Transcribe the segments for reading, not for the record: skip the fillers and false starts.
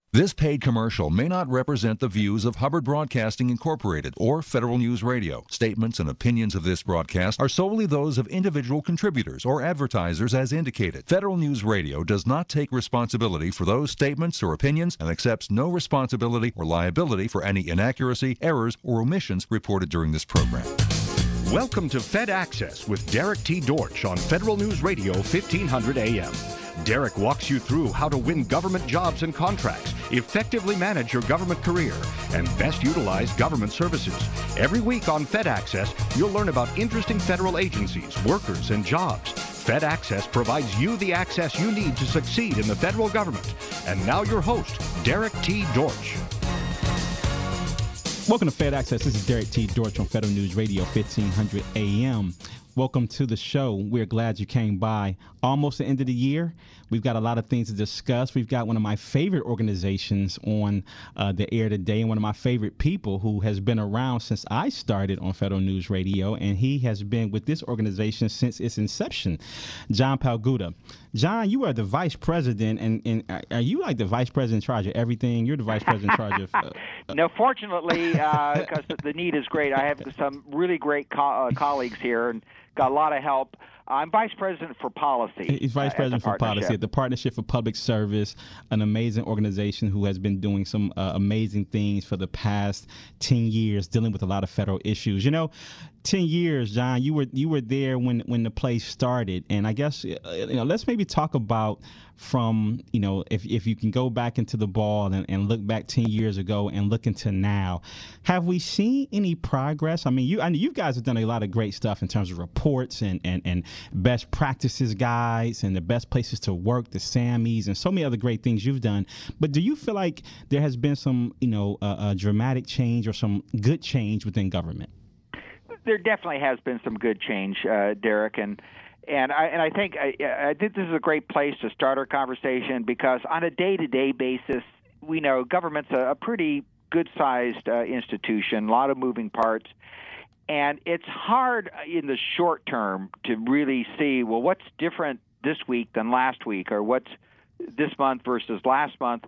This paid commercial may not represent the views of Hubbard Broadcasting Incorporated or Federal News Radio. Statements and opinions of this broadcast are solely those of individual contributors or advertisers as indicated. Federal News Radio does not take responsibility for those statements or opinions and accepts no responsibility or liability for any inaccuracy, errors, or omissions reported during this program. Welcome to Fed Access with Derek T. Dortch on Federal News Radio 1500 AM. Derek walks you through how to win government jobs and contracts, effectively manage your government career, and best utilize government services. Every week on Fed Access, you'll learn about interesting federal agencies, workers, and jobs. Fed Access provides you the access you need to succeed in the federal government. And now your host, Derek T. Dortch. Welcome to Fed Access. This is Derek T. Dortch on Federal News Radio 1500 AM. Welcome to the show. We're glad you came by. Almost the end of the year. We've got a lot of things to discuss. We've got one of my favorite organizations on the air today, and one of my favorite people who has been around since I started on Federal News Radio, and he has been with this organization since its inception, John Palguda. John, you are the vice president, and are you like the vice president in charge of everything? You're the vice president in charge of... No, fortunately, because the need is great. I have some really great colleagues here and got a lot of help. I'm vice president for policy. He's vice president for policy at the Partnership for Public Service, an amazing organization who has been doing some amazing things for the past 10 years, dealing with a lot of federal issues. You know, 10 years, John, you were there when the place started, and I guess let's maybe talk about from if you can go back into the ball and look back 10 years ago and look into now. Have we seen any progress? I mean, you guys have done a lot of great stuff in terms of reports and best practices guides and the best places to work, the SAMIs, and so many other great things you've done. But do you feel like there has been some dramatic change or some good change within government? There definitely has been some good change, Derek, and I think this is a great place to start our conversation, because on a day-to-day basis, we know government's a pretty good-sized institution, a lot of moving parts, and it's hard in the short term to really see, well, what's different this week than last week, or what's this month versus last month.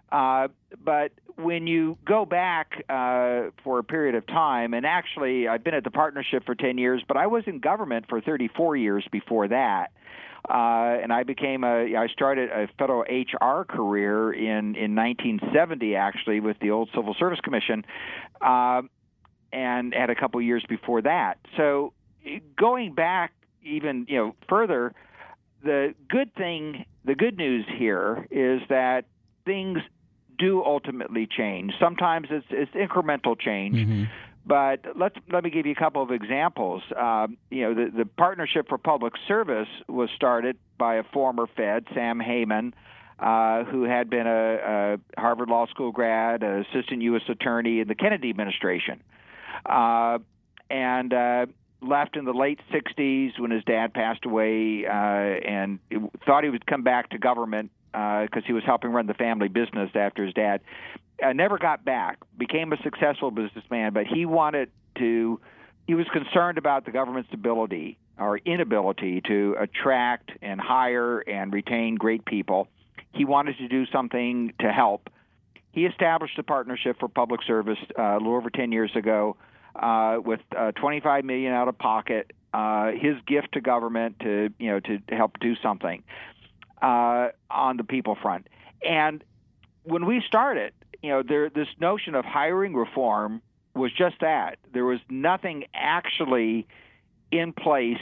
But when you go back for a period of time, and actually I've been at the partnership for 10 years, but I was in government for 34 years before that. And I started a federal HR career in 1970, actually, with the old Civil Service Commission, and had a couple years before that. So going back even further, the good news here is that things do ultimately change. Sometimes it's incremental change, mm-hmm. But let me give you a couple of examples. The Partnership for Public Service was started by a former Fed, Sam Heyman, who had been a Harvard Law School grad, an assistant U.S. attorney in the Kennedy administration, and left in the late 60s when his dad passed away, and thought he would come back to government because he was helping run the family business after his dad. Never got back, became a successful businessman, but he was concerned about the government's ability or inability to attract and hire and retain great people. He wanted to do something to help. He established a Partnership for Public Service a little over 10 years ago with $25 million out of pocket, his gift to government to help do something on the people front. And when we started, this notion of hiring reform was just that. There was nothing actually in place,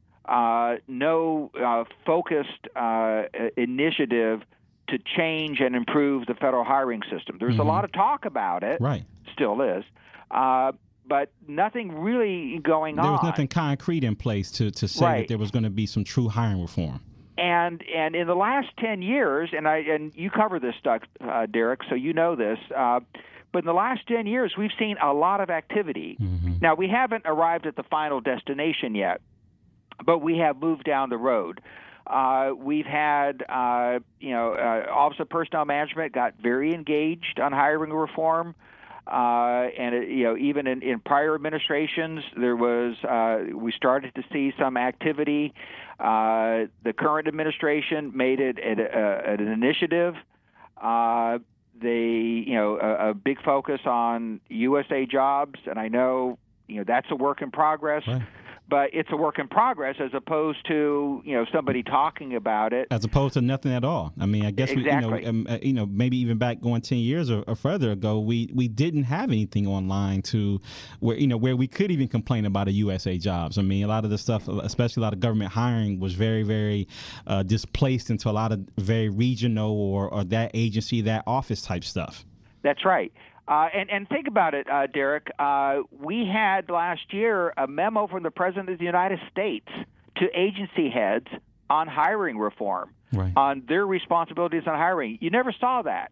no focused initiative to change and improve the federal hiring system. There's a lot of talk about it, right? Still is, but nothing really going on. There was nothing concrete in place to say that there was going to be some true hiring reform. And in the last 10 years, and you cover this stuff, Derek, so you know this, but in the last 10 years, we've seen a lot of activity. Mm-hmm. Now, we haven't arrived at the final destination yet, but we have moved down the road. We've had, Office of Personnel Management got very engaged on hiring reform. And even in prior administrations, there was we started to see some activity. The current administration made it an initiative. They a big focus on USA Jobs, and I know that's a work in progress. Right. But it's a work in progress as opposed to somebody talking about it. As opposed to nothing at all. I mean, I guess exactly. Maybe even back going 10 years or further ago, we didn't have anything online to where we could even complain about a USA Jobs. I mean, a lot of the stuff, especially a lot of government hiring, was very, very displaced into a lot of very regional or that agency, that office type stuff. That's right. And think about it, Derek. We had last year a memo from the President of the United States to agency heads on hiring reform, right, on their responsibilities on hiring. You never saw that,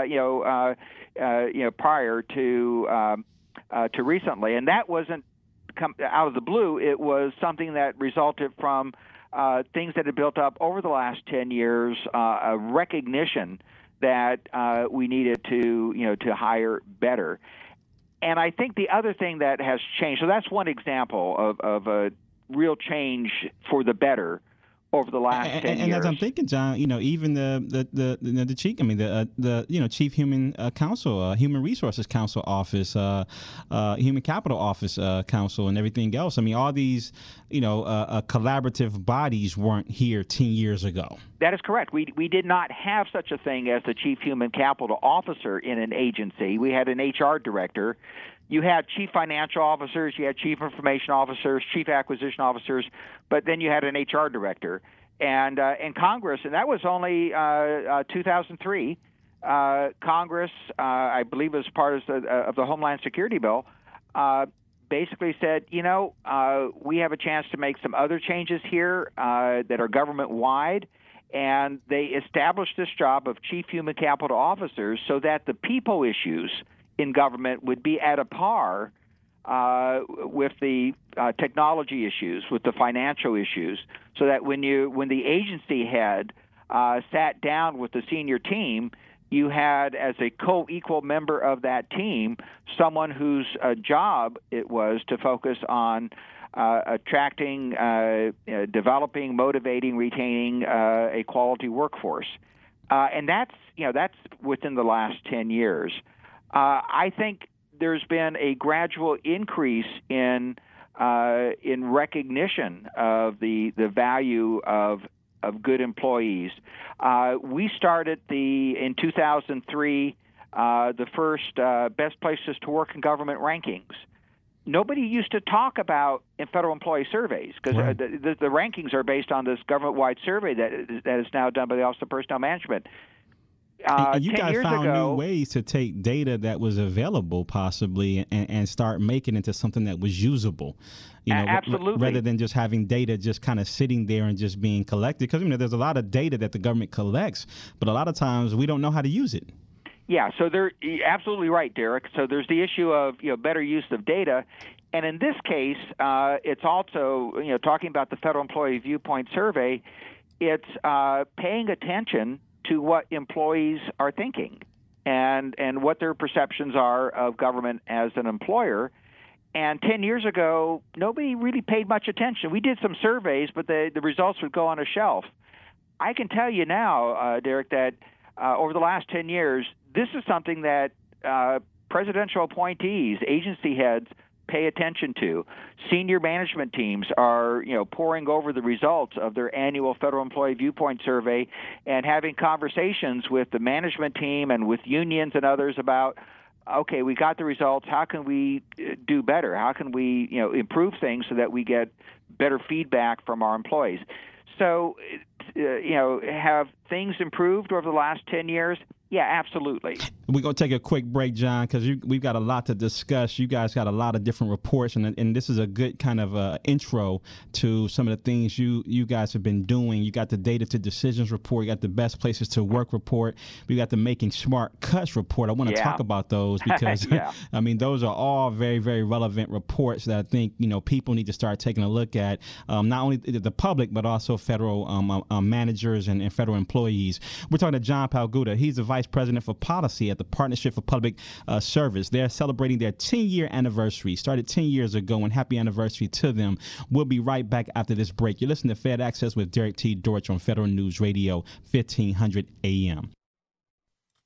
prior to recently, and that wasn't come out of the blue. It was something that resulted from things that had built up over the last 10 years, a recognition that we needed to hire better. And I think the other thing that has changed, so that's one example of a real change for the better over the last 10 years. And as I'm thinking, John, even the chief, the chief human counsel, human resources council office, human capital office council, and everything else. I mean, all these, collaborative bodies weren't here 10 years ago. That is correct. We did not have such a thing as the chief human capital officer in an agency. We had an HR director. You had chief financial officers, you had chief information officers, chief acquisition officers, but then you had an HR director. And in Congress, and that was only 2003, Congress, I believe as part of the Homeland Security Bill, basically said, we have a chance to make some other changes here that are government-wide. And they established this job of chief human capital officers so that the people issues in government would be at a par with the technology issues, with the financial issues, so that when the agency head sat down with the senior team, you had as a co-equal member of that team someone whose job it was to focus on attracting, developing, motivating, retaining a quality workforce, and that's within the last 10 years. I think there's been a gradual increase in recognition of the value of good employees. We started in 2003 the first best places to work in government rankings. Nobody used to talk about in federal employee surveys because right. the rankings are based on this government-wide survey that is now done by the Office of Personnel Management. And you guys found new ways to take data that was available possibly and start making it into something that was usable. Absolutely. Rather than just having data just kind of sitting there and just being collected. Because there's a lot of data that the government collects, but a lot of times we don't know how to use it. Yeah, so you're absolutely right, Derek. So there's the issue of better use of data. And in this case, it's also, talking about the Federal Employee Viewpoint Survey, it's paying attention to what employees are thinking and what their perceptions are of government as an employer. And 10 years ago, nobody really paid much attention. We did some surveys, but the results would go on a shelf. I can tell you now, Derek, that over the last 10 years, this is something that presidential appointees, agency heads, pay attention to. Senior management teams are, poring over the results of their annual Federal Employee Viewpoint Survey and having conversations with the management team and with unions and others about, okay, we got the results. How can we do better? How can we, improve things so that we get better feedback from our employees? So, have things improved over the last 10 years? Yeah, absolutely. We're going to take a quick break, John, because we've got a lot to discuss. You guys got a lot of different reports, and this is a good kind of intro to some of the things you guys have been doing. You got the Data to Decisions report. You got the Best Places to Work report. We got the Making Smart Cuts report. I want to talk about those because, those are all very, very relevant reports that I think, people need to start taking a look at, not only the public, but also federal managers and federal employees. We're talking to John Palguda. He's the Vice President for Policy at the Partnership for Public Service. They're celebrating their 10-year anniversary. Started 10 years ago, and happy anniversary to them. We'll be right back after this break. You're listening to Fed Access with Derek T. Dortch on Federal News Radio, 1500 AM.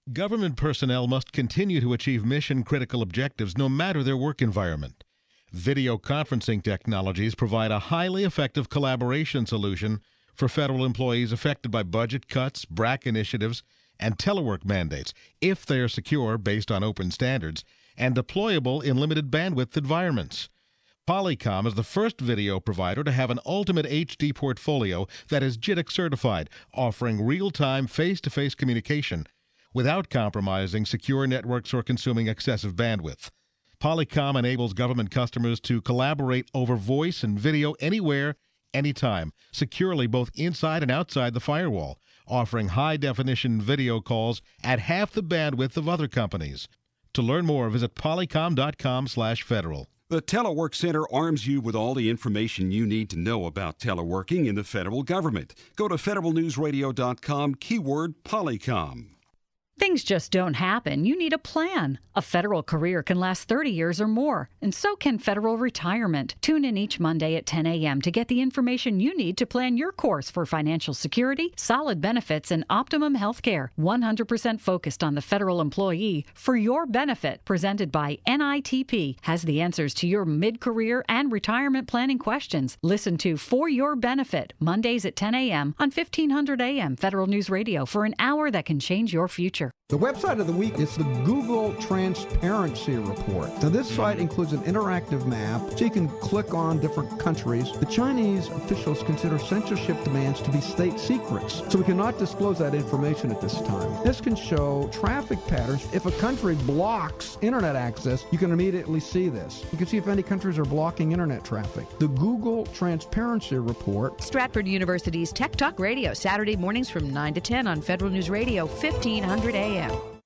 Government personnel must continue to achieve mission-critical objectives no matter their work environment. Video conferencing technologies provide a highly effective collaboration solution for federal employees affected by budget cuts, BRAC initiatives, and telework mandates, if they are secure based on open standards and deployable in limited bandwidth environments. Polycom is the first video provider to have an ultimate HD portfolio that is JITC certified, offering real-time face-to-face communication without compromising secure networks or consuming excessive bandwidth. Polycom enables government customers to collaborate over voice and video anywhere, anytime, securely both inside and outside the firewall, offering high-definition video calls at half the bandwidth of other companies. To learn more, visit polycom.com/federal. The Telework Center arms you with all the information you need to know about teleworking in the federal government. Go to federalnewsradio.com, keyword Polycom. Things just don't happen. You need a plan. A federal career can last 30 years or more, and so can federal retirement. Tune in each Monday at 10 a.m. to get the information you need to plan your course for financial security, solid benefits, and optimum health care. 100% focused on the federal employee for your benefit. Presented by NITP has the answers to your mid-career and retirement planning questions. Listen to For Your Benefit, Mondays at 10 a.m. on 1500 a.m. Federal News Radio for an hour that can change your future. The website of the week is the Google Transparency Report. Now, this site includes an interactive map, so you can click on different countries. The Chinese officials consider censorship demands to be state secrets, so we cannot disclose that information at this time. This can show traffic patterns. If a country blocks internet access, you can immediately see this. You can see if any countries are blocking internet traffic. The Google Transparency Report. Stratford University's Tech Talk Radio, Saturday mornings from 9 to 10 on Federal News Radio, 1500 AM.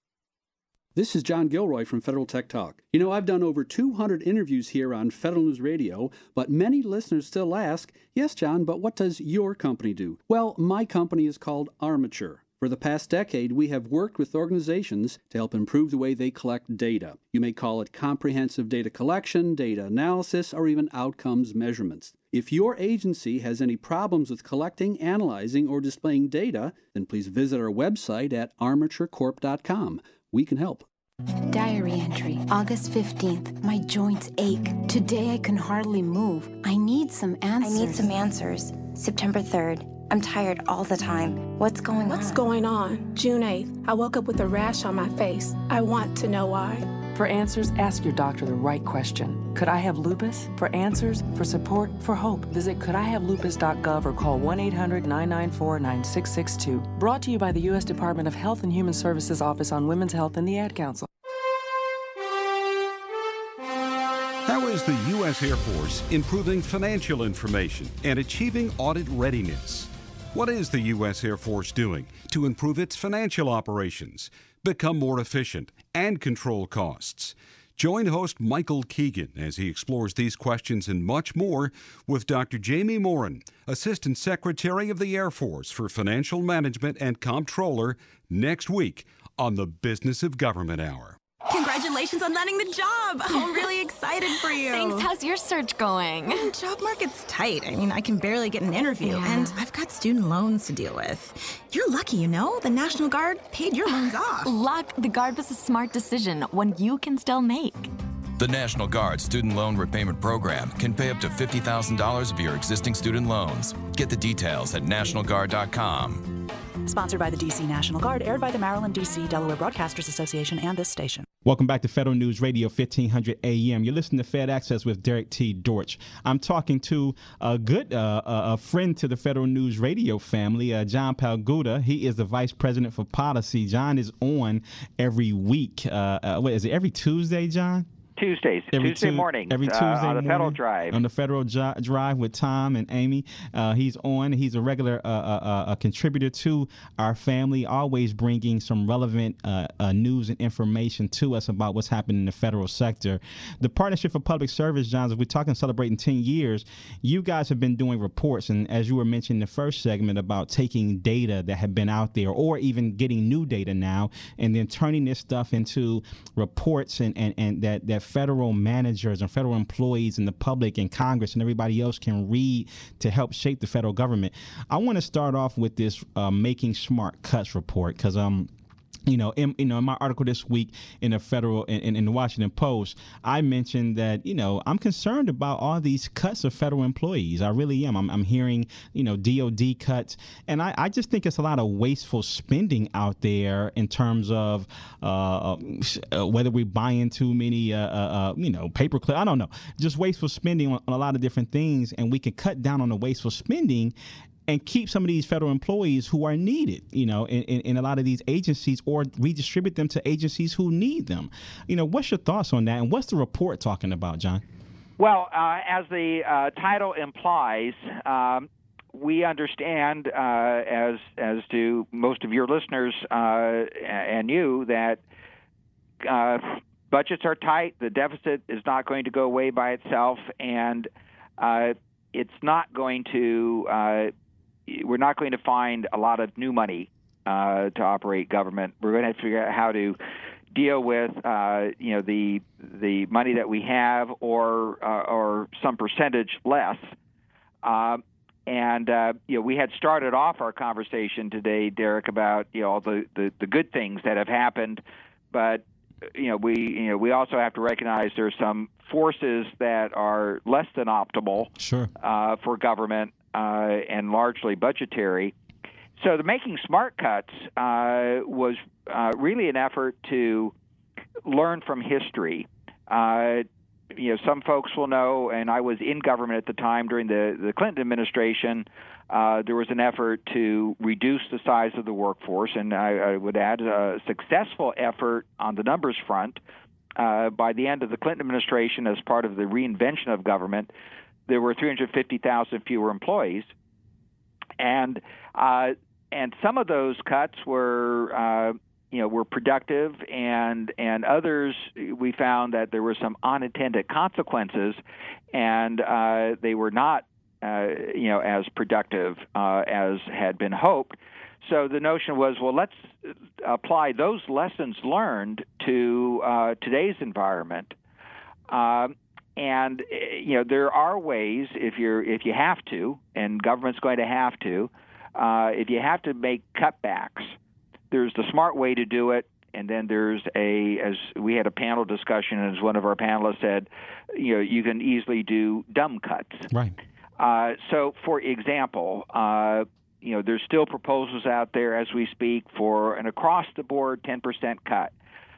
This is John Gilroy from Federal Tech Talk. You know, I've done over 200 interviews here on Federal News Radio, but many listeners still ask, yes, John, but what does your company do? Well, my company is called Armature. For the past decade, we have worked with organizations to help improve the way they collect data. You may call it comprehensive data collection, data analysis, or even outcomes measurements. If your agency has any problems with collecting, analyzing, or displaying data, then please visit our website at armaturecorp.com. We can help. Diary entry, August 15th. My joints ache. Today I can hardly move. I need some answers. September 3rd. I'm tired all the time. What's going on? What's going on? June 8th. I woke up with a rash on my face. I want to know why. For answers, ask your doctor the right question. Could I have lupus? For answers, for support, for hope, visit couldihavelupus.gov or call 1-800-994-9662. Brought to you by the U.S. Department of Health and Human Services Office on Women's Health and the Ad Council. How is the U.S. Air Force improving financial information and achieving audit readiness? What is the U.S. Air Force doing to improve its financial operations, become more efficient, and control costs? Join host Michael Keegan as he explores these questions and much more with Dr. Jamie Morin, Assistant Secretary of the Air Force for Financial Management and Comptroller, next week on the Business of Government Hour. Congratulations on landing the job. I'm really excited for you. Thanks. How's your search going? Job market's tight. I mean, I can barely get an interview, and I've got student loans to deal with. You're lucky, you know? The National Guard paid your loans off. Luck. The Guard was a smart decision, one you can still make. The National Guard Student Loan Repayment Program can pay up to $50,000 of your existing student loans. Get the details at nationalguard.com. Sponsored by the D.C. National Guard, aired by the Maryland, D.C. Delaware Broadcasters Association and this station. Welcome back to Federal News Radio 1500 AM. You're listening to Fed Access with Derek T. Dortch. I'm talking to a good a friend to the Federal News Radio family, John Palguda. He is the Vice President for Policy. John is on every week. What is it, every Tuesday, John? Tuesday morning. Every Tuesday on the morning, Federal Drive. On the Federal Drive with Tom and Amy. He's on. He's a regular a contributor to our family, always bringing some relevant news and information to us about what's happening in the federal sector. The Partnership for Public Service, John, as we're talking celebrating 10 years, you guys have been doing reports, and as you were mentioning in the first segment about taking data that had been out there or even getting new data now and then turning this stuff into reports and that federal managers and federal employees and the public and Congress and everybody else can read to help shape the federal government. I want to start off with this Making Smart Cuts report because in my article this week in the Washington Post, I mentioned that, I'm concerned about all these cuts of federal employees. I really am. I'm hearing, DOD cuts. And I just think it's a lot of wasteful spending out there in terms of whether we buy into many, paper clips. I don't know. Just wasteful spending on a lot of different things. And we can cut down on the wasteful spending and keep some of these federal employees who are needed, in a lot of these agencies, or redistribute them to agencies who need them. What's your thoughts on that, and what's the report talking about, John? Well, as the title implies, we understand, as do most of your listeners and you, that budgets are tight. The deficit is not going to go away by itself, and it's not going to. We're not going to find a lot of new money to operate government. We're going to have to figure out how to deal with, the money that we have, or some percentage less. We had started off our conversation today, Derek, about all the good things that have happened, but we also have to recognize there's some forces that are less than optimal for government. And largely budgetary. So the Making Smart Cuts was really an effort to learn from history. Some folks will know, and I was in government at the time during the Clinton administration, there was an effort to reduce the size of the workforce, and I would add a successful effort on the numbers front. By the end of the Clinton administration, as part of the reinvention of government, there were 350,000 fewer employees, and some of those cuts were productive, and others we found that there were some unintended consequences, and they were not as productive as had been hoped. So the notion was, well, let's apply those lessons learned to today's environment. And there are ways, if you have to, and government's going to have to, if you have to make cutbacks, there's the smart way to do it, and then there's as we had a panel discussion, and as one of our panelists said, you can easily do dumb cuts. Right. So, for example, there's still proposals out there as we speak for an across-the-board 10% cut.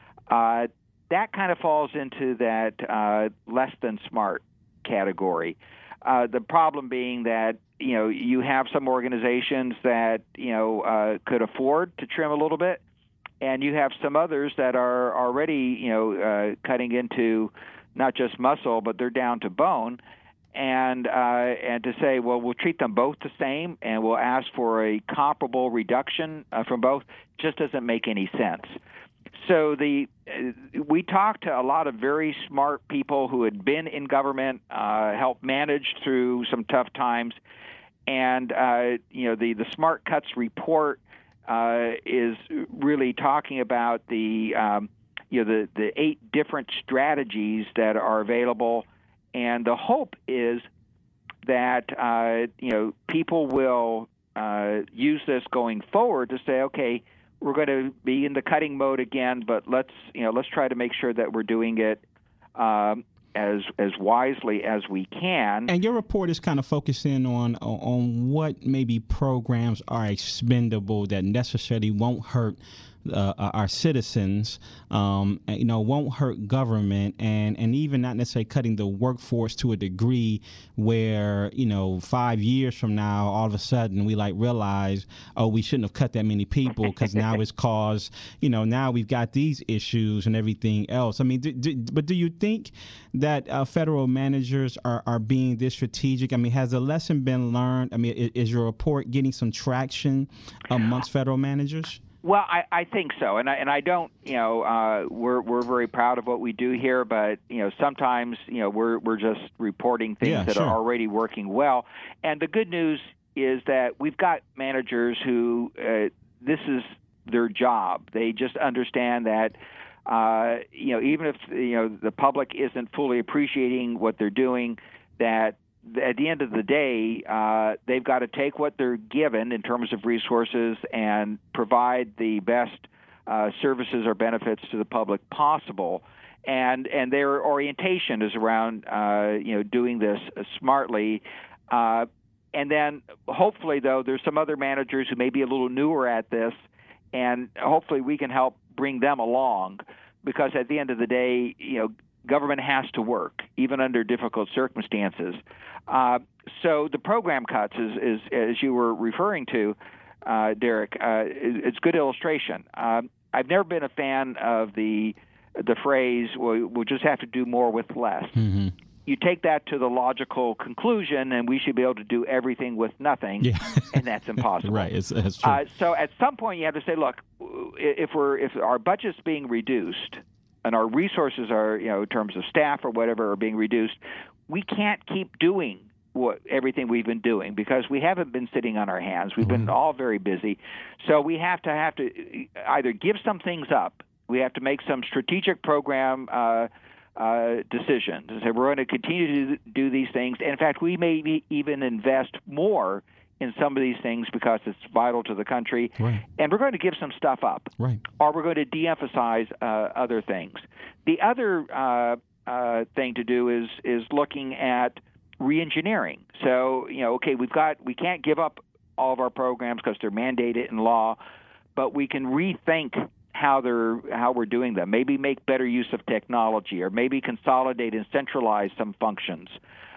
That kind of falls into that less than smart category. The problem being that you have some organizations that could afford to trim a little bit, and you have some others that are already cutting into not just muscle, but they're down to bone. And to say, well, we'll treat them both the same, and we'll ask for a comparable reduction from both, just doesn't make any sense. So we talked to a lot of very smart people who had been in government, helped manage through some tough times, and the Smart Cuts report is really talking about the 8 different strategies that are available, and the hope is that people will use this going forward to say, okay, we're going to be in the cutting mode again, but let's try to make sure that we're doing it as wisely as we can. And your report is kind of focusing on what maybe programs are expendable that necessarily won't hurt our citizens, won't hurt government, and even not necessarily cutting the workforce to a degree where 5 years from now, all of a sudden we realize, oh, we shouldn't have cut that many people because now it's caused, now we've got these issues and everything else. I mean, but do you think that federal managers are being this strategic? I mean, has a lesson been learned? I mean, is your report getting some traction amongst federal managers? Well, I think so, and I don't. We're very proud of what we do here, but sometimes we're just reporting things that are already working well. And the good news is that we've got managers who this is their job. They just understand that even if the public isn't fully appreciating what they're doing, that at the end of the day, they've got to take what they're given in terms of resources and provide the best services or benefits to the public possible. And their orientation is around doing this smartly. And then hopefully, though, there's some other managers who may be a little newer at this, and hopefully we can help bring them along, because at the end of the day, government has to work, even under difficult circumstances. So the program cuts, is as you were referring to, Derek, it's good illustration. I've never been a fan of the phrase, we'll just have to do more with less. Mm-hmm. You take that to the logical conclusion, and we should be able to do everything with nothing, and that's impossible. Right, that's true. So at some point, you have to say, look, if our budget's being reduced and our resources are, in terms of staff or whatever, are being reduced, we can't keep doing everything we've been doing, because we haven't been sitting on our hands. We've been all very busy. So we have to either give some things up. We have to make some strategic program decisions and say we're going to continue to do these things. And in fact, we may even invest more in some of these things because it's vital to the country. Right. And we're going to give some stuff up. Right. Or we're going to de-emphasize other things. The other thing to do is looking at re-engineering. So, we can't give up all of our programs because they're mandated in law, but we can rethink how we're doing them. Maybe make better use of technology, or maybe consolidate and centralize some functions.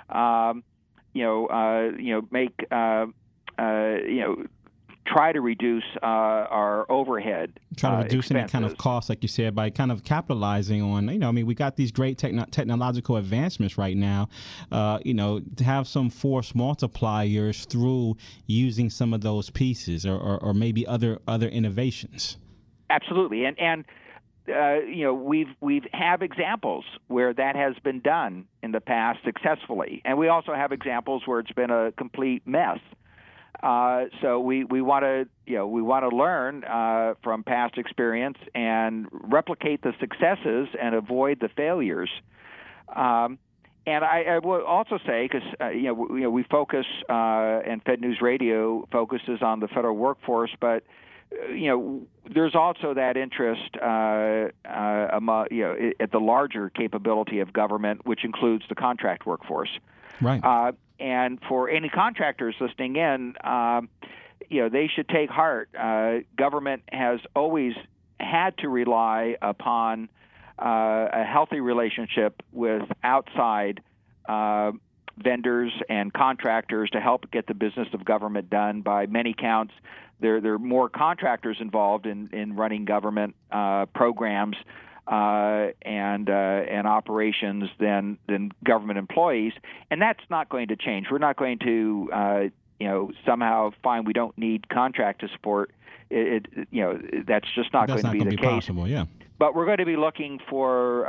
Try to reduce our overhead. Try to reduce expenses. Any kind of cost, like you said, by kind of capitalizing on, we got these great technological advancements right now, to have some force multipliers through using some of those pieces or maybe other innovations. Absolutely, and we've have examples where that has been done in the past successfully, and we also have examples where it's been a complete mess. So we want to learn from past experience and replicate the successes and avoid the failures. And I will also say, because we focus and Fed News Radio focuses on the federal workforce, but there's also that interest at the larger capability of government, which includes the contract workforce. Right. And for any contractors listening in, they should take heart. Government has always had to rely upon a healthy relationship with outside vendors and contractors to help get the business of government done. By many counts, there are more contractors involved in running government programs and operations than government employees, and that's not going to change. We're not going to somehow find we don't need contract to support it. That's just not going to be the case. Possible, yeah. But we're going to be looking for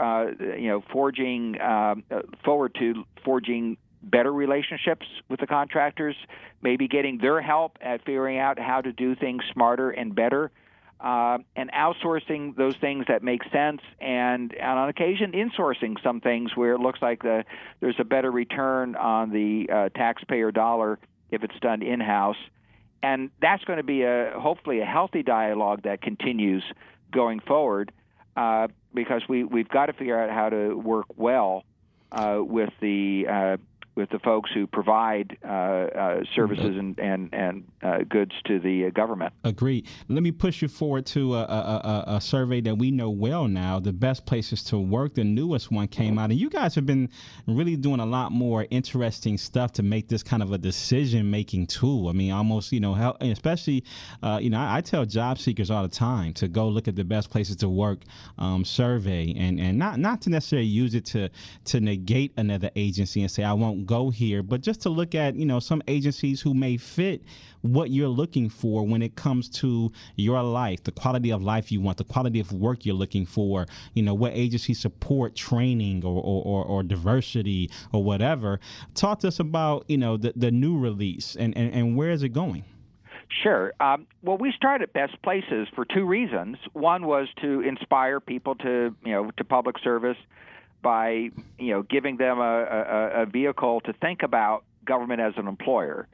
forward to forging better relationships with the contractors, maybe getting their help at figuring out how to do things smarter and better. And outsourcing those things that make sense, and on occasion insourcing some things where it looks like there's a better return on the taxpayer dollar if it's done in-house. And that's going to be hopefully a healthy dialogue that continues going forward, because we've got to figure out how to work well with the folks who provide services and goods to the government. Agreed. Let me push you forward to a survey that we know well now, the best places to work. The newest one came out, and you guys have been really doing a lot more interesting stuff to make this kind of a decision-making tool. I mean, almost, especially, I tell job seekers all the time to go look at the best places to work survey, and not to necessarily use it to negate another agency and say, I won't go here, but just to look at, some agencies who may fit what you're looking for when it comes to your life, the quality of life you want, the quality of work you're looking for, what agencies support training or diversity or whatever. Talk to us about, the new release and where is it going? Sure. Well, we started Best Places for two reasons. One was to inspire people to public service by giving them a vehicle to think about government as an employer,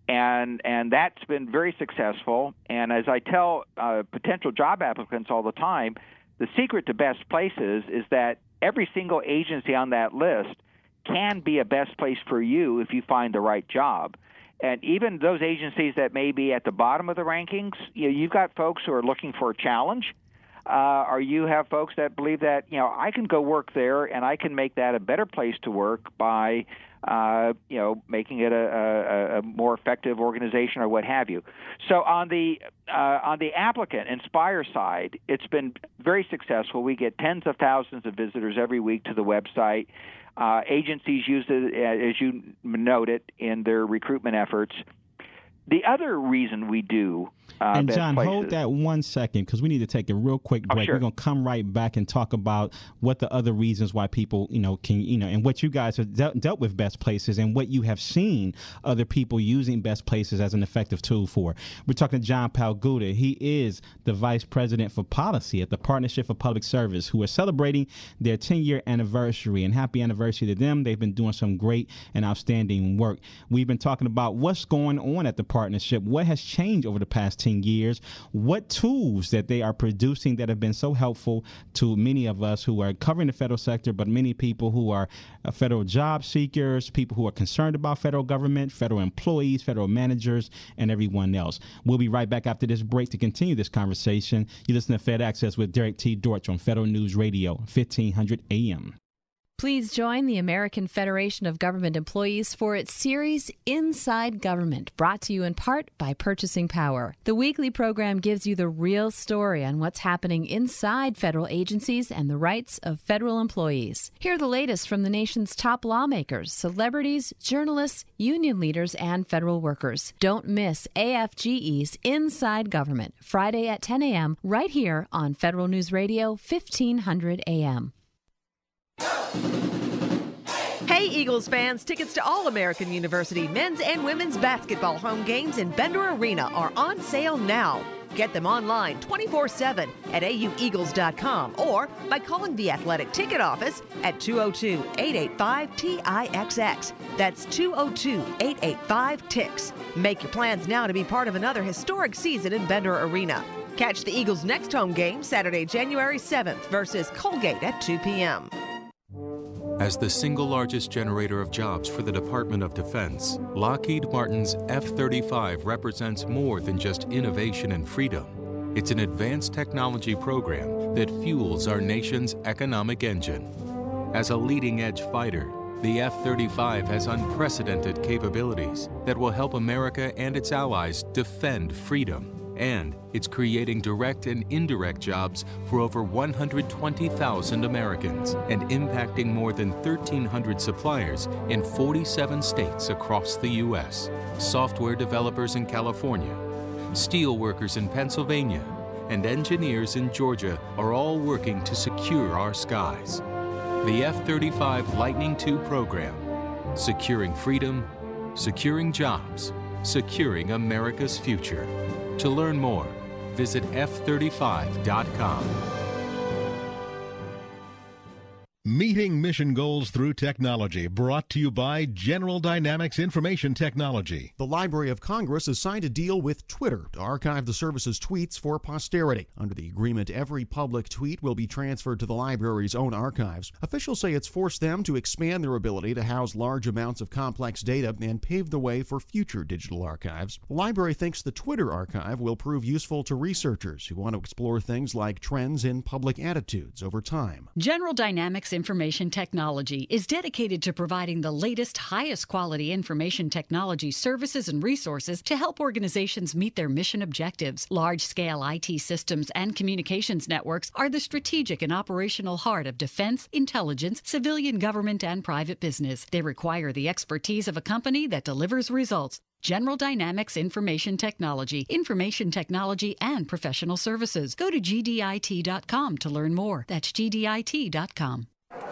And that's been very successful. And as I tell potential job applicants all the time, the secret to best places is that every single agency on that list can be a best place for you if you find the right job. And even those agencies that may be at the bottom of the rankings, you've got folks who are looking for a challenge, or you have folks that believe that, I can go work there and I can make that a better place to work by, making it a more effective organization or what have you. So on the applicant Inspire side, it's been very successful. We get tens of thousands of visitors every week to the website. Agencies use it, as you noted, in their recruitment efforts. The other reason we do and John, hold that 1 second, because we need to take a real quick break. Sure. We're going to come right back and talk about what the other reasons why people, can, and what you guys have dealt with Best Places and what you have seen other people using Best Places as an effective tool for. We're talking to John Palguda. He is the Vice President for Policy at the Partnership for Public Service, who are celebrating their 10-year anniversary. And happy anniversary to them. They've been doing some great and outstanding work. We've been talking about what's going on at the partnership, what has changed over the past 10 years, what tools that they are producing that have been so helpful to many of us who are covering the federal sector, but many people who are federal job seekers, people who are concerned about federal government, federal employees, federal managers, and everyone else. We'll be right back after this break to continue this conversation. You listen to Fed Access with Derek T. Dortch on Federal News Radio, 1500 AM. Please join the American Federation of Government Employees for its series Inside Government, brought to you in part by Purchasing Power. The weekly program gives you the real story on what's happening inside federal agencies and the rights of federal employees. Hear the latest from the nation's top lawmakers, celebrities, journalists, union leaders, and federal workers. Don't miss AFGE's Inside Government, Friday at 10 a.m. right here on Federal News Radio, 1500 AM. Hey, Eagles fans, tickets to All-American University men's and women's basketball home games in Bender Arena are on sale now. Get them online 24/7 at aueagles.com or by calling the Athletic Ticket Office at 202-885-TIXX. That's 202-885-TIX. Make your plans now to be part of another historic season in Bender Arena. Catch the Eagles' next home game Saturday, January 7th versus Colgate at 2 p.m. As the single largest generator of jobs for the Department of Defense, Lockheed Martin's F-35 represents more than just innovation and freedom. It's an advanced technology program that fuels our nation's economic engine. As a leading-edge fighter, the F-35 has unprecedented capabilities that will help America and its allies defend freedom. And it's creating direct and indirect jobs for over 120,000 Americans and impacting more than 1,300 suppliers in 47 states across the U.S. Software developers in California, steel workers in Pennsylvania, and engineers in Georgia are all working to secure our skies. The F-35 Lightning II program, securing freedom, securing jobs, securing America's future. To learn more, visit F35.com. Meeting mission goals through technology, brought to you by General Dynamics Information Technology. The Library of Congress has signed a deal with Twitter to archive the service's tweets for posterity. Under the agreement, every public tweet will be transferred to the library's own archives. Officials say it's forced them to expand their ability to house large amounts of complex data and pave the way for future digital archives. The library thinks the Twitter archive will prove useful to researchers who want to explore things like trends in public attitudes over time. General Dynamics Information Technology is dedicated to providing the latest, highest quality information technology services and resources to help organizations meet their mission objectives. Large-scale IT systems and communications networks are the strategic and operational heart of defense, intelligence, civilian government, and private business. They require the expertise of a company that delivers results. General Dynamics Information Technology, and professional services. Go to gdit.com to learn more. That's gdit.com.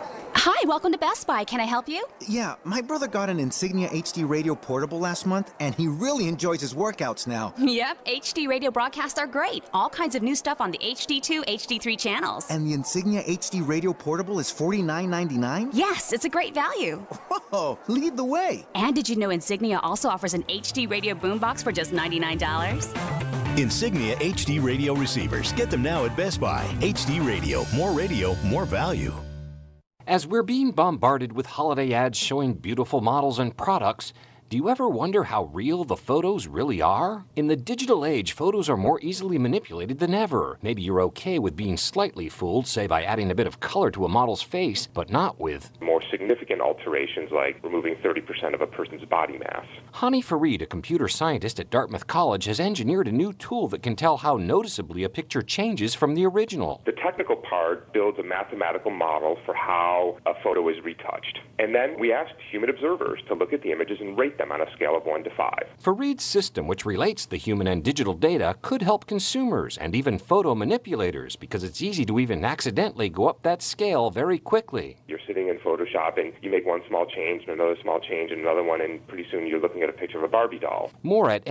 Hi, welcome to Best Buy. Can I help you? Yeah, my brother got an Insignia HD Radio Portable last month, and he really enjoys his workouts now. Yep, HD radio broadcasts are great. All kinds of new stuff on the HD2, HD3 channels. And the Insignia HD Radio Portable is $49.99? Yes, it's a great value. Whoa, lead the way. And did you know Insignia also offers an HD radio boombox for just $99? Insignia HD Radio receivers. Get them now at Best Buy. HD Radio, more value. As we're being bombarded with holiday ads showing beautiful models and products, do you ever wonder how real the photos really are? In the digital age, photos are more easily manipulated than ever. Maybe you're okay with being slightly fooled, say by adding a bit of color to a model's face, but not with more significant alterations like removing 30% of a person's body mass. Hani Farid, a computer scientist at Dartmouth College, has engineered a new tool that can tell how noticeably a picture changes from the original. The technical part builds a mathematical model for how a photo is retouched. And then we asked human observers to look at the images and rate them on a scale of 1 to 5. Farid's system, which relates the human and digital data, could help consumers and even photo manipulators because it's easy to even accidentally go up that scale very quickly. You're sitting in Photoshop and you make one small change and another small change and another one, and pretty soon you're looking at a picture of a Barbie doll. More at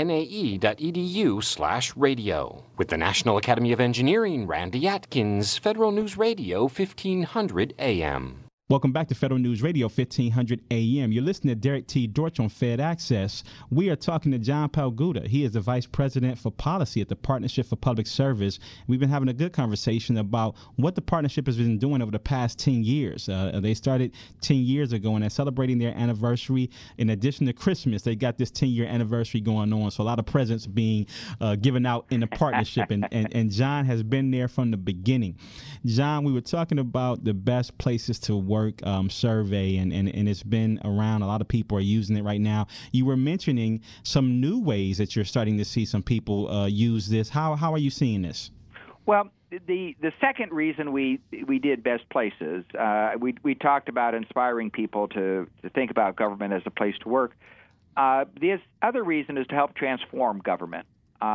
nae.edu/radio. With the National Academy of Engineering, Randy Atkins, Federal News Radio, 1500 AM. Welcome back to Federal News Radio, 1500 AM. You're listening to Derek T. Dortch on Fed Access. We are talking to John Palguda. He is the Vice President for Policy at the Partnership for Public Service. We've been having a good conversation about what the partnership has been doing over the past 10 years. They started 10 years ago, and they're celebrating their anniversary. In addition to Christmas, they got this 10-year anniversary going on, so a lot of presents being given out in the partnership, and John has been there from the beginning. John, we were talking about the best places to work survey, and it's been around. A lot of people are using it right now. You were mentioning some new ways that you're starting to see some people use this. How are you seeing this? Well, the second reason we did Best Places, we talked about inspiring people to think about government as a place to work. The other reason is to help transform government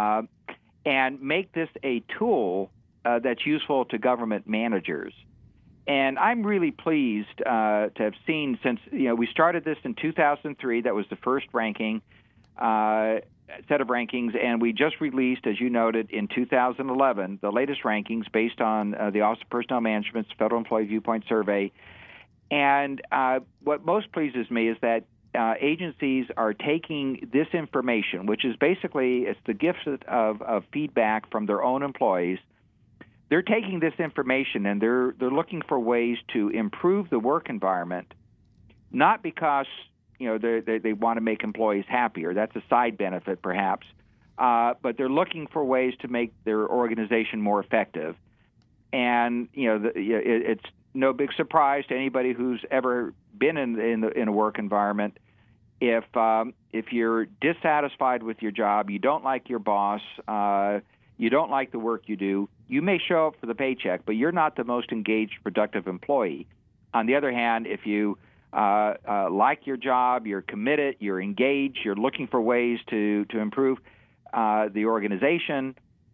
and make this a tool that's useful to government managers. And I'm really pleased to have seen, since we started this in 2003, that was the first ranking set of rankings, and we just released, as you noted, in 2011, the latest rankings based on the Office of Personnel Management's Federal Employee Viewpoint Survey. And what most pleases me is that agencies are taking this information, which is basically it's the gifts of feedback from their own employees. They're taking this information and they're looking for ways to improve the work environment, not because they want to make employees happier. That's a side benefit, perhaps, but they're looking for ways to make their organization more effective. And it's no big surprise to anybody who's ever been in a work environment. If you're dissatisfied with your job, you don't like your boss, you don't like the work you do, you may show up for the paycheck, but you're not the most engaged, productive employee. On the other hand, if you like your job, you're committed, you're engaged, you're looking for ways to improve the organization,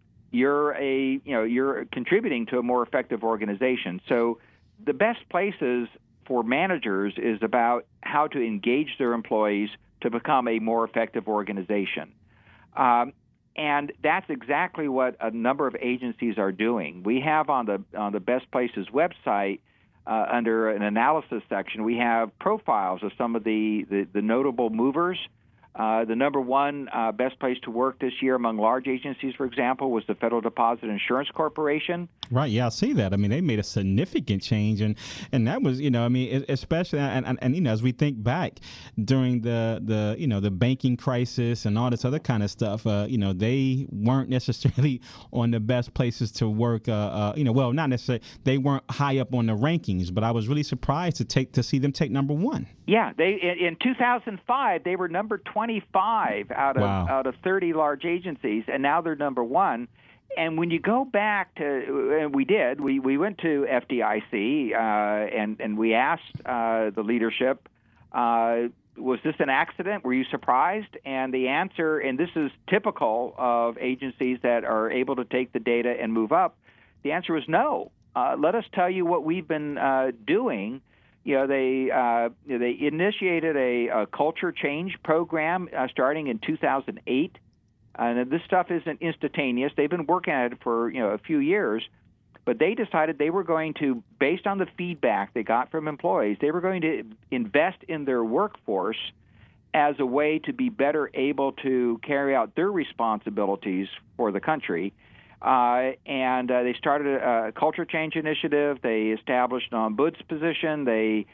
you're contributing to a more effective organization. So the best places for managers is about how to engage their employees to become a more effective organization. And that's exactly what a number of agencies are doing. We have on the Best Places website, under an analysis section, we have profiles of some of the notable movers. The number one best place to work this year among large agencies, for example, was the Federal Deposit Insurance Corporation. Right. Yeah, I see that. I mean, they made a significant change, and that was, especially, and as we think back during the banking crisis and all this other kind of stuff, they weren't necessarily on the best places to work. Well, not necessarily. They weren't high up on the rankings, but I was really surprised to see them take number one. Yeah, in 2005 they were number 25 out of 30 large agencies, and now they're number one. And when you go back to, and we went to FDIC and we asked the leadership, was this an accident? Were you surprised? And the answer, and this is typical of agencies that are able to take the data and move up, the answer was no. Let us tell you what we've been doing They initiated a culture change program starting in 2008. And this stuff isn't instantaneous. They've been working at it for a few years, but they decided they were going to, based on the feedback they got from employees, they were going to invest in their workforce as a way to be better able to carry out their responsibilities for the country. And they started a culture change initiative. They established an ombuds position. They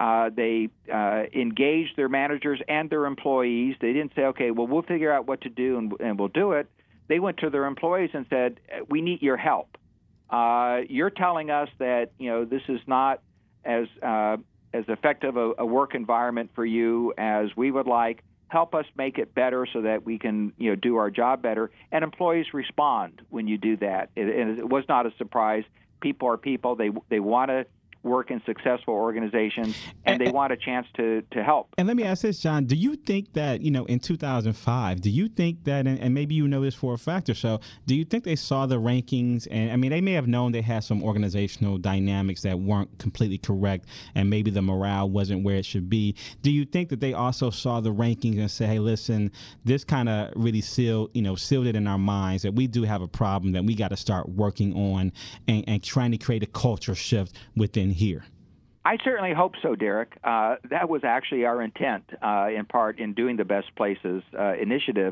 engaged their managers and their employees. They didn't say, okay, well, we'll figure out what to do and we'll do it. They went to their employees and said, we need your help. You're telling us that this is not as effective a work environment for you as we would like. Help us make it better so that we can do our job better. And employees respond when you do that. And it was not a surprise. People are people. They want to work in successful organizations, and they want a chance to help. And let me ask this, John, do you think that, in 2005, do you think that, and maybe you know this for a fact or so, do you think they saw the rankings, and they may have known they had some organizational dynamics that weren't completely correct, and maybe the morale wasn't where it should be. Do you think that they also saw the rankings and say, hey, listen, this kind of really sealed it in our minds that we do have a problem that we got to start working on and trying to create a culture shift within here? I certainly hope so, Derek. That was actually our intent, in part, in doing the Best Places initiative.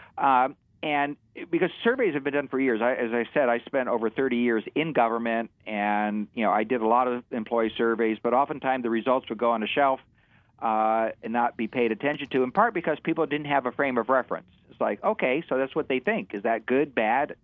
And because surveys have been done for years, as I said, I spent over 30 years in government, and I did a lot of employee surveys, but oftentimes the results would go on a shelf and not be paid attention to, in part because people didn't have a frame of reference. It's like, okay, so that's what they think. Is that good, bad,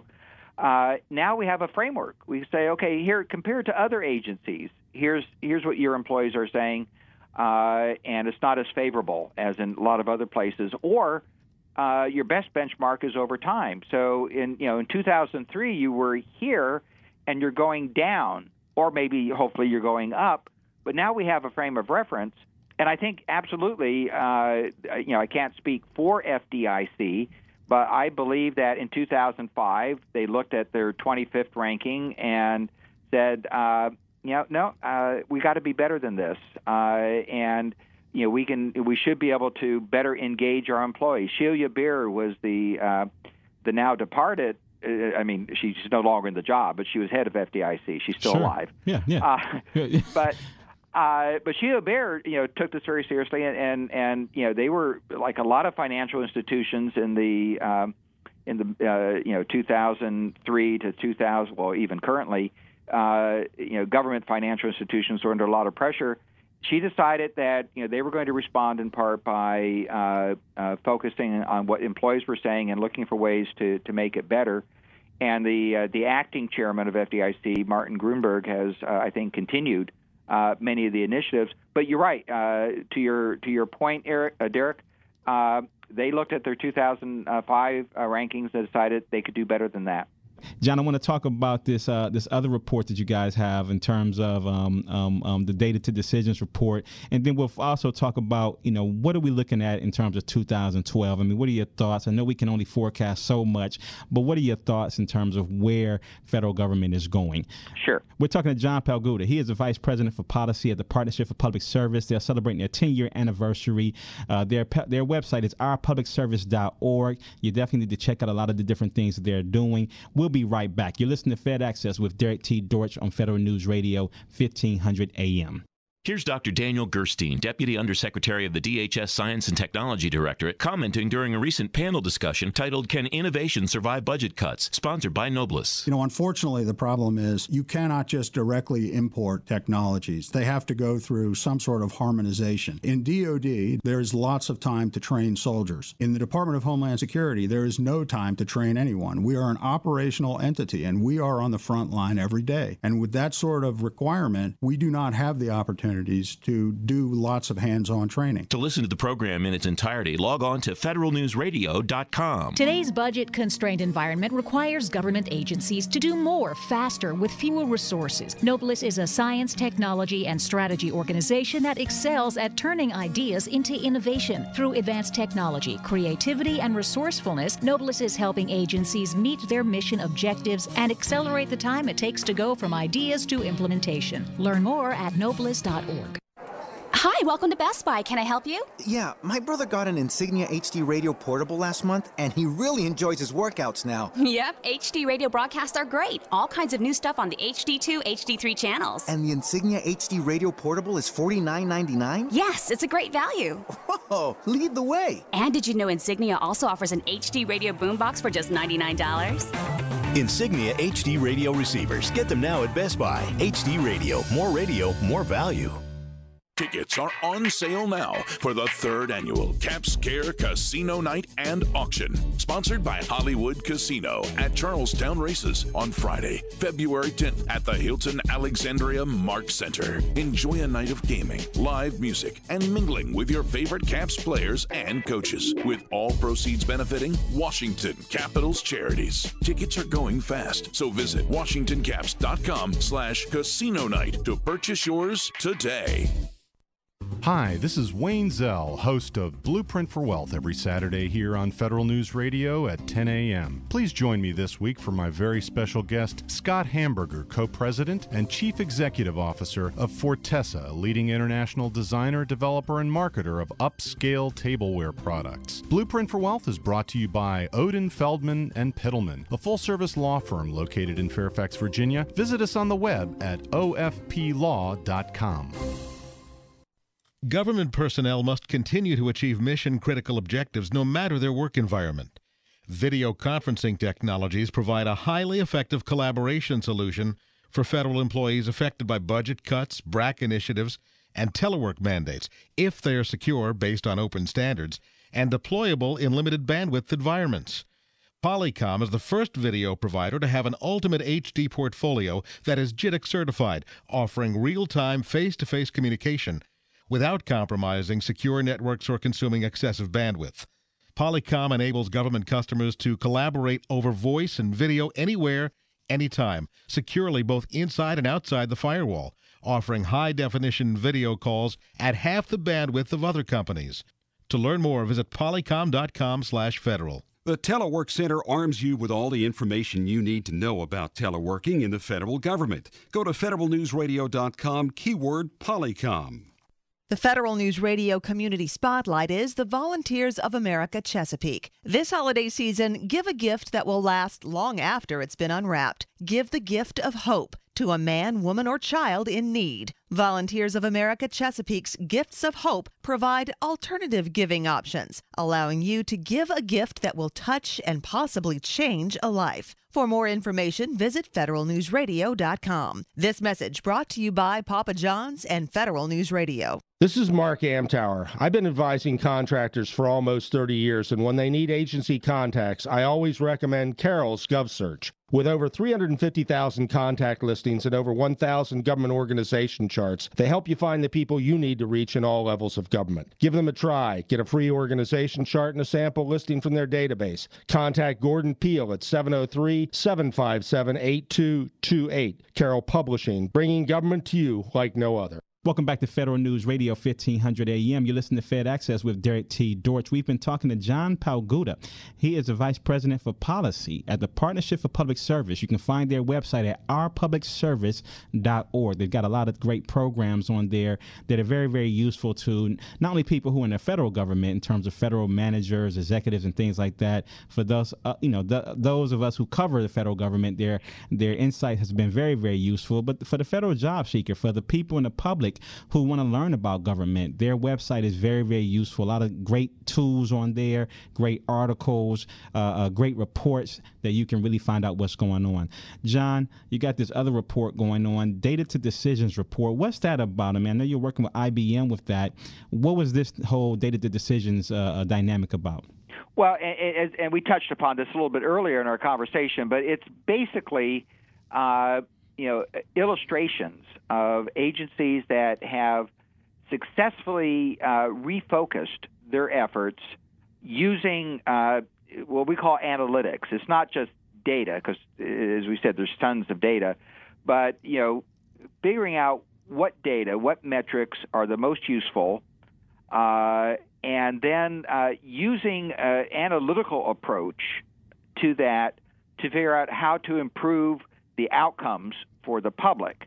Now we have a framework. We say, okay, here, compared to other agencies, here's what your employees are saying, and it's not as favorable as in a lot of other places. Or your best benchmark is over time. So in 2003, you were here, and you're going down, or maybe hopefully you're going up. But now we have a frame of reference, and I think absolutely, I can't speak for FDIC. But I believe that in 2005, they looked at their 25th ranking and said, we got to be better than this. And we should be able to better engage our employees. Sheila Beer was the now departed. She's no longer in the job, but she was head of FDIC. She's still alive. Yeah. But Sheila Beer, took this very seriously, and they were like a lot of financial institutions in the 2003 to 2000, well, even currently, government financial institutions were under a lot of pressure. She decided that they were going to respond in part by focusing on what employees were saying and looking for ways to make it better. And the acting chairman of FDIC, Martin Grunberg, has I think continued many of the initiatives. But you're right. To your point, Derek, they looked at their 2005 rankings and decided they could do better than that. John, I want to talk about this other report that you guys have in terms of the Data to Decisions report, and then we'll also talk about what are we looking at in terms of 2012. What are your thoughts? I know we can only forecast so much, but what are your thoughts in terms of where federal government is going? Sure. We're talking to John Palguda. He is the Vice President for Policy at the Partnership for Public Service. They're celebrating their 10-year anniversary. Their website is ourpublicservice.org. You definitely need to check out a lot of the different things that they're doing. We'll be right back. You're listening to Fed Access with Derek T. Dortch on Federal News Radio, 1500 AM. Here's Dr. Daniel Gerstein, Deputy Undersecretary of the DHS Science and Technology Directorate, commenting during a recent panel discussion titled, Can Innovation Survive Budget Cuts?, sponsored by Noblus. Unfortunately, the problem is you cannot just directly import technologies. They have to go through some sort of harmonization. In DOD, there's lots of time to train soldiers. In the Department of Homeland Security, there is no time to train anyone. We are an operational entity, and we are on the front line every day. And with that sort of requirement, we do not have the opportunity to do lots of hands-on training. To listen to the program in its entirety, log on to federalnewsradio.com. Today's budget-constrained environment requires government agencies to do more faster with fewer resources. Noblus is a science, technology, and strategy organization that excels at turning ideas into innovation. Through advanced technology, creativity, and resourcefulness, Noblus is helping agencies meet their mission objectives and accelerate the time it takes to go from ideas to implementation. Learn more at noblus.org. teleworkingtoday.org. Hi, welcome to Best Buy. Can I help you? Yeah, my brother got an Insignia HD Radio Portable last month, and he really enjoys his workouts now. Yep, HD radio broadcasts are great. All kinds of new stuff on the HD2, HD3 channels. And the Insignia HD Radio Portable is $49.99? Yes, it's a great value. Whoa, lead the way. And did you know Insignia also offers an HD radio boombox for just $99? Insignia HD Radio receivers. Get them now at Best Buy. HD Radio, more value. Tickets are on sale now for the third annual Caps Care Casino Night and Auction, sponsored by Hollywood Casino at Charlestown Races on Friday, February 10th at the Hilton Alexandria Mark Center. Enjoy a night of gaming, live music, and mingling with your favorite Caps players and coaches, with all proceeds benefiting Washington Capitals charities. Tickets are going fast, so visit WashingtonCaps.com/casino night to purchase yours today. Hi, this is Wayne Zell, host of Blueprint for Wealth every Saturday here on Federal News Radio at 10 a.m. Please join me this week for my very special guest, Scott Hamburger, co-president and chief executive officer of Fortessa, a leading international designer, developer, and marketer of upscale tableware products. Blueprint for Wealth is brought to you by Odin, Feldman, and Pittleman, a full-service law firm located in Fairfax, Virginia. Visit us on the web at ofplaw.com. Government personnel must continue to achieve mission-critical objectives no matter their work environment. Video conferencing technologies provide a highly effective collaboration solution for federal employees affected by budget cuts, BRAC initiatives, and telework mandates, if they are secure based on open standards and deployable in limited bandwidth environments. Polycom is the first video provider to have an ultimate HD portfolio that is JITC certified, offering real-time face-to-face communication without compromising secure networks or consuming excessive bandwidth. Polycom enables government customers to collaborate over voice and video anywhere, anytime, securely both inside and outside the firewall, offering high-definition video calls at half the bandwidth of other companies. To learn more, visit polycom.com/federal. The Telework Center arms you with all the information you need to know about teleworking in the federal government. Go to federalnewsradio.com, keyword Polycom. The Federal News Radio Community Spotlight is the Volunteers of America Chesapeake. This holiday season, give a gift that will last long after it's been unwrapped. Give the gift of hope to a man, woman, or child in need. Volunteers of America Chesapeake's Gifts of Hope provide alternative giving options, allowing you to give a gift that will touch and possibly change a life. For more information, visit federalnewsradio.com. This message brought to you by Papa John's and Federal News Radio. This is Mark Amtower. I've been advising contractors for almost 30 years, and when they need agency contacts, I always recommend Carroll's GovSearch. With over 350,000 contact listings and over 1,000 government organization charts, they help you find the people you need to reach in all levels of government. Give them a try. Get a free organization chart and a sample listing from their database. Contact Gordon Peel at 703-757-8228. Carroll Publishing, bringing government to you like no other. Welcome back to Federal News Radio 1500 AM. You're listening to Fed Access with Derek T. Dortch. We've been talking to John Palguda. He is the Vice President for Policy at the Partnership for Public Service. You can find their website at ourpublicservice.org. They've got a lot of great programs on there that are very, very useful to not only people who are in the federal government in terms of federal managers, executives, and things like that. For those, those of us who cover the federal government, their insight has been very, very useful. But for the federal job seeker, for the people in the public who want to learn about government, their website is very, very useful. A lot of great tools on there, great articles, great reports that you can really find out what's going on. John, you got this other report going on, Data to Decisions report. What's that about? I mean, I know you're working with IBM with that. What was this whole Data to Decisions dynamic about? Well, and we touched upon this a little bit earlier in our conversation, but it's basically illustrations of agencies that have successfully refocused their efforts using what we call analytics. It's not just data, because, as we said, there's tons of data, but figuring out what data, what metrics are the most useful, and then using an analytical approach to that to figure out how to improve the outcomes for the public.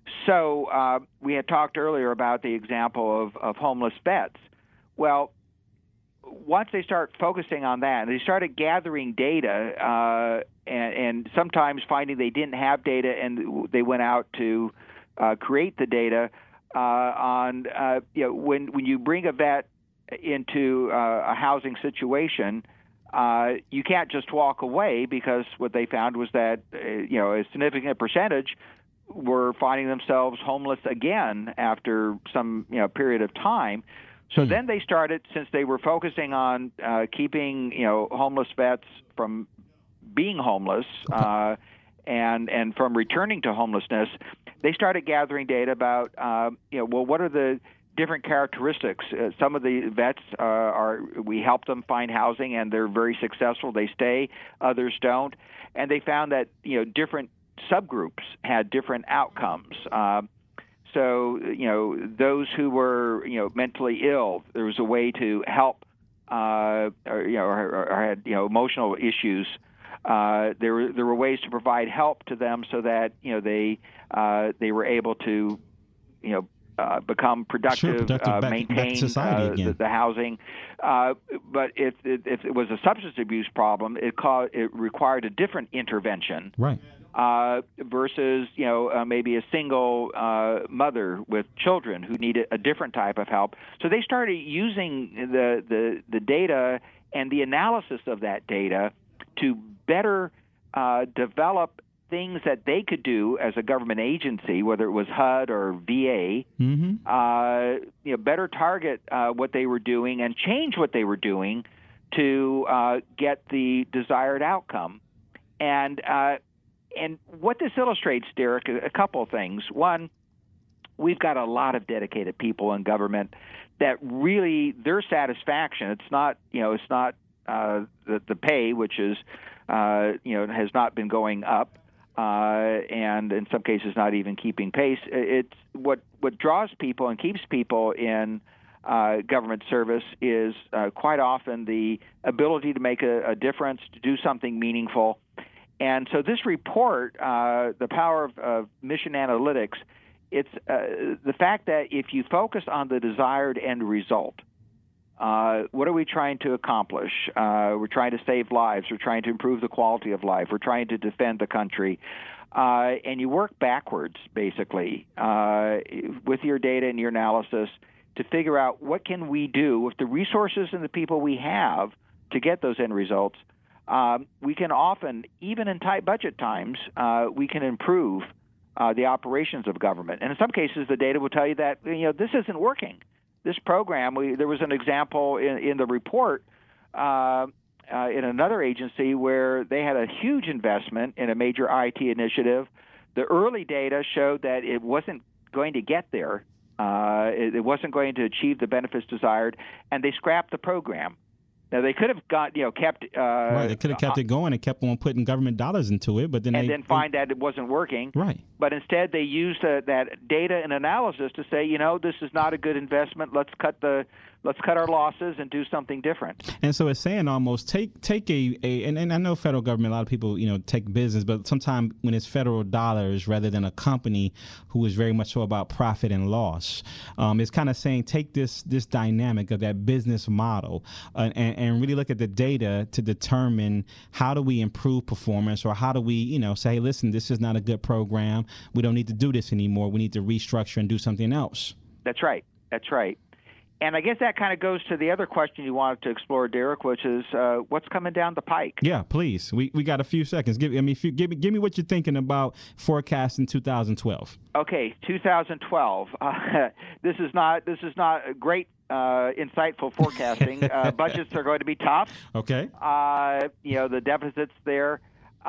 So we had talked earlier about the example of homeless vets. Well, once they start focusing on that, they started gathering data and sometimes finding they didn't have data, and they went out to create the data on when you bring a vet into a housing situation, you can't just walk away, because what they found was that a significant percentage were finding themselves homeless again after some period of time. So then they started, since they were focusing on keeping homeless vets from being homeless and from returning to homelessness, they started gathering data about what are the different characteristics. Some of the vets we help them find housing and they're very successful. They stay. Others don't. And they found that different subgroups had different outcomes. So, those who were, mentally ill, there was a way to help, or had, emotional issues. There were ways to provide help to them so that, they were able to, become productive, maintain the housing. But if it was a substance abuse problem, it required a different intervention. Right. Versus, maybe a single mother with children who needed a different type of help. So they started using the data and the analysis of that data to better develop things that they could do as a government agency, whether it was HUD or VA, better target what they were doing and change what they were doing to get the desired outcome. And what this illustrates, Derek, a couple of things. One, we've got a lot of dedicated people in government that really their satisfaction. It's not the pay, which is has not been going up, and in some cases not even keeping pace. It's what draws people and keeps people in government service is quite often the ability to make a difference, to do something meaningful. And so this report, The Power of Mission Analytics, it's the fact that if you focus on the desired end result, what are we trying to accomplish? We're trying to save lives. We're trying to improve the quality of life. We're trying to defend the country. And you work backwards, basically, with your data and your analysis to figure out what can we do with the resources and the people we have to get those end results. We can often, even in tight budget times, we can improve the operations of government. And in some cases, the data will tell you that this isn't working. This program, there was an example in the report in another agency where they had a huge investment in a major IT initiative. The early data showed that it wasn't going to get there. It wasn't going to achieve the benefits desired, and they scrapped the program. Now they could have kept right. They could have kept it going and kept on putting government dollars into it, but then find that it wasn't working. Right. But instead they used that data and analysis to say, this is not a good investment. Let's cut our losses and do something different. And so it's saying almost take and I know federal government, a lot of people take business, but sometimes when it's federal dollars rather than a company who is very much so about profit and loss, it's kind of saying take this dynamic of that business model and really look at the data to determine how do we improve performance, or how do we say, hey, listen, this is not a good program. We don't need to do this anymore. We need to restructure and do something else. That's right. And I guess that kind of goes to the other question you wanted to explore, Derek, which is what's coming down the pike. Yeah, please. We got a few seconds. Give me what you're thinking about forecasting 2012. Okay, 2012. This is not a great insightful forecasting. Budgets are going to be tough. Okay. The deficits there.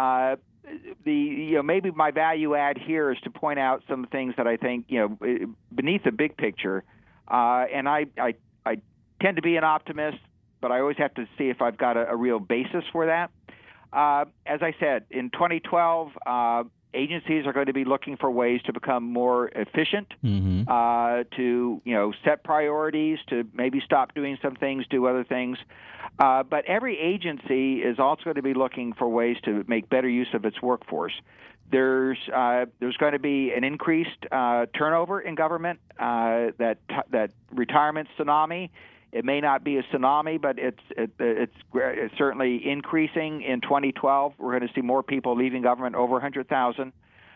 Maybe my value add here is to point out some things that I think beneath the big picture. And I tend to be an optimist, but I always have to see if I've got a real basis for that. As I said, in 2012, Agencies are going to be looking for ways to become more efficient, to set priorities, to maybe stop doing some things, do other things. But every agency is also going to be looking for ways to make better use of its workforce. There's going to be an increased turnover in government, that retirement tsunami. It may not be a tsunami, but it's certainly increasing. In 2012, we're going to see more people leaving government, over 100,000.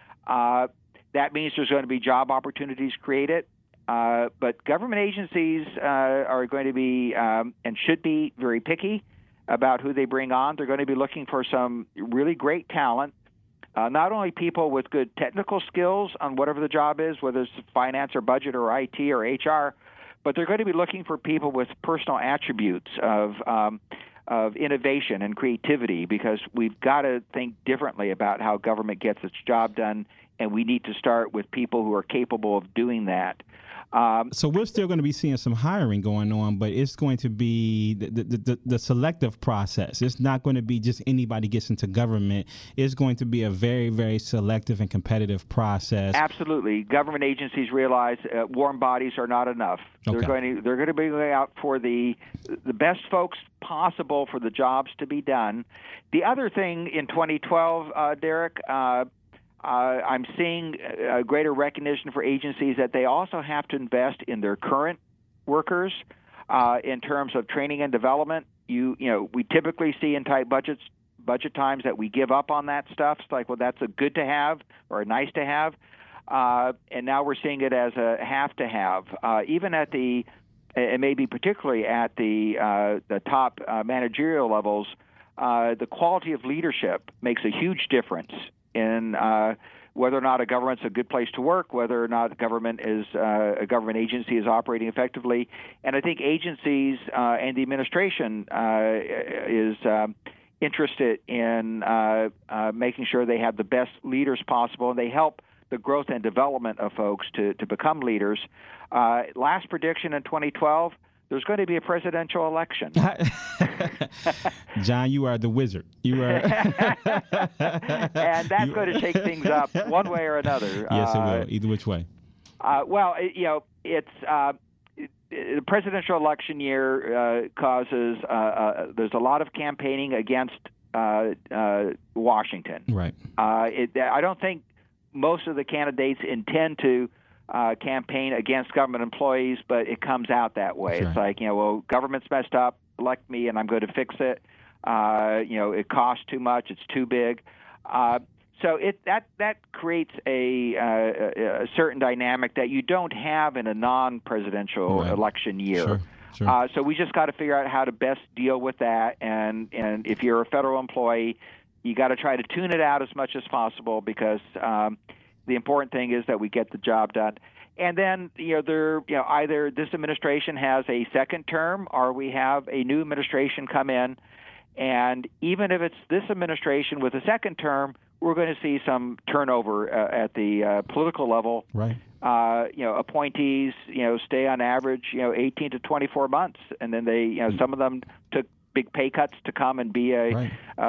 That means there's going to be job opportunities created. But government agencies are going to be and should be very picky about who they bring on. They're going to be looking for some really great talent, not only people with good technical skills on whatever the job is, whether it's finance or budget or IT or HR, but they're going to be looking for people with personal attributes of innovation and creativity, because we've got to think differently about how government gets its job done, and we need to start with people who are capable of doing that. So we're still going to be seeing some hiring going on, but it's going to be the selective process. It's not going to be just anybody gets into government. It's going to be a very, very selective and competitive process. Absolutely. Government agencies realize warm bodies are not enough. Okay. They're going to be going out for the best folks possible for the jobs to be done. The other thing in 2012, Derek, I'm seeing a greater recognition for agencies that they also have to invest in their current workers in terms of training and development. We typically see in tight budget times that we give up on that stuff. It's like, well, that's a good to have or a nice to have, and now we're seeing it as a have to have. Even at and maybe particularly at the top managerial levels, the quality of leadership makes a huge difference in whether or not a government's a good place to work, whether or not a government agency is operating effectively. And I think agencies and the administration is interested in making sure they have the best leaders possible, and they help the growth and development of folks to become leaders. Last prediction in 2012, there's going to be a presidential election. John, you are the wizard. You are, and that's going to shake things up one way or another. Yes, it will. Either which way. It's the presidential election year causes. There's a lot of campaigning against Washington. Right. I don't think most of the candidates intend to campaign against government employees, but it comes out that way. That's it's like, government's messed up, elect me and I'm going to fix it. It costs too much, it's too big. So that creates a certain dynamic that you don't have in a non-presidential election year. Sure. So we just got to figure out how to best deal with that. And if you're a federal employee, you got to try to tune it out as much as possible, because the important thing is that we get the job done. And then, either this administration has a second term or we have a new administration come in. And even if it's this administration with a second term, we're going to see some turnover at the political level. Right. Appointees, stay on average, 18 to 24 months. And then they, some of them took big pay cuts to come and be a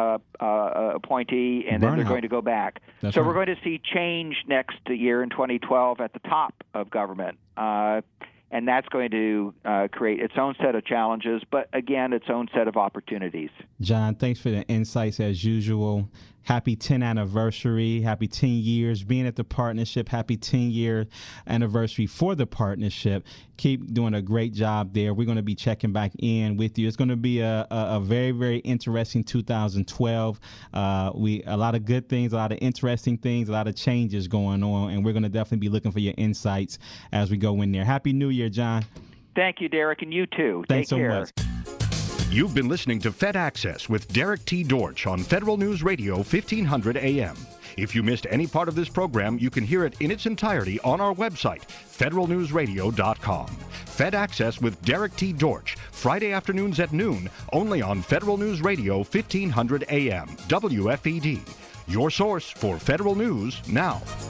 appointee, and then they're going to go back. So we're going to see change next year in 2012 at the top of government, and that's going to create its own set of challenges, but again, its own set of opportunities. John, thanks for the insights as usual. Happy 10th anniversary. Happy 10 years being at the partnership. Happy 10-year anniversary for the partnership. Keep doing a great job there. We're going to be checking back in with you. It's going to be a very, very interesting 2012. A lot of good things, a lot of interesting things, a lot of changes going on, and we're going to definitely be looking for your insights as we go in there. Happy New Year, John. Thank you, Derek, and you too. Thanks Take care. So much. You've been listening to Fed Access with Derek T. Dortch on Federal News Radio 1500 AM. If you missed any part of this program, you can hear it in its entirety on our website, federalnewsradio.com. Fed Access with Derek T. Dortch, Friday afternoons at noon, only on Federal News Radio 1500 AM, WFED. Your source for Federal News now.